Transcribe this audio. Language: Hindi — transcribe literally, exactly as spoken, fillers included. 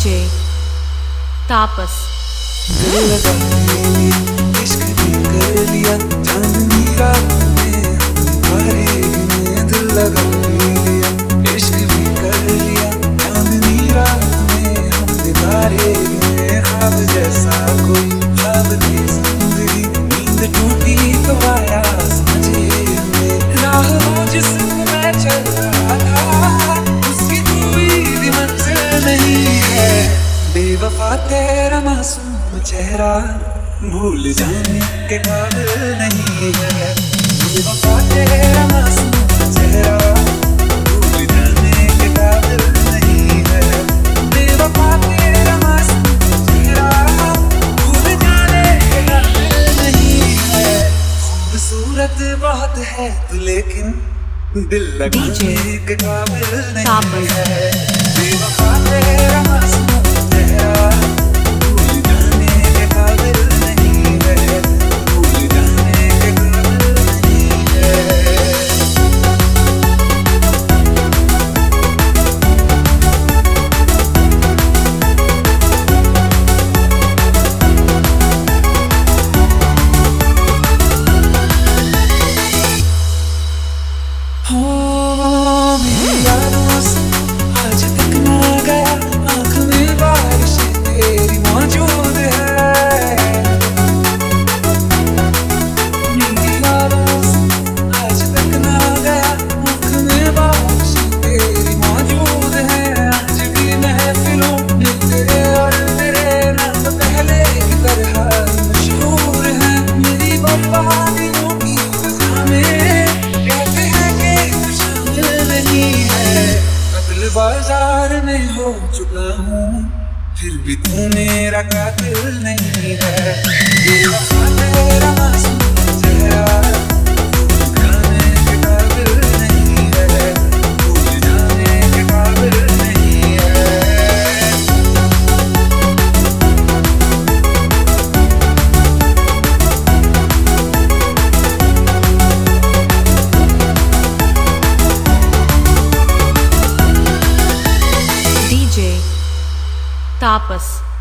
डीजे तापस। दिल लगा लिया, इश्क भी कर लिया, चांदनी रात में तुम्हारे में दिल लगा लिया, इश्क भी कर लिया, चांदनी रात में हम दीवारे में ख्वाब जैसा कोई ख्वाब थी जिंदगी, नींद टूटी तो आया समझे में राह वो जिसमें मैं चल रहा था, उसकी कोई मंजिल नहीं है। बेवफा तेरा मासूम चेहरा भूल जाने के काबिल नहीं है। बेवफा तेरा मासूम चेहरा भूल जाने के काबिल नहीं है। बेवफा तेरा मासूम चेहरा भूल जाने के काबिल नहीं है। खूबसूरत बहुत है तू लेकिन दिल लगाने के काबिल नहीं है। बेवफा तेरा मासूम चेहरा भूल जाने के काबिल नहीं है। भूल जाने के काबिल नहीं है। हो मेरी यादों से आज तक ना गया, आँख में बारिश तेरी मौजूद है। मेरी यादों से आज तक ना गया, आँख में बारिश तेरी मौजूद है। आज भी महफिलों में तेरे और मेरे नाम पहले की तरह मशहूर है। मेरी बर्बादियों की वजह में कहते हैं कि तू शामिल नहीं है। कत्ल बाजार में हो चुका हूँ फिर भी तू मेरा कातिल नहीं है। बेवफा तेरा मासूम चेहरा भूल जाने के काबिल नहीं है। भूल जाने के काबिल नहीं है। डीजे तापस।